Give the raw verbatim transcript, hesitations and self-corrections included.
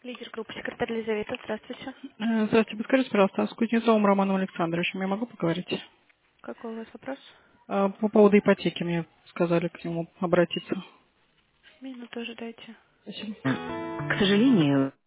Лидер группы секретарь Елизавета. Здравствуйте. Э, Здравствуйте, подскажите, пожалуйста, а с Кузнецовым Романом Александровичем я могу поговорить? Какой у вас вопрос? Э, По поводу ипотеки мне сказали к нему обратиться. Минуту ожидайте. Спасибо. К сожалению,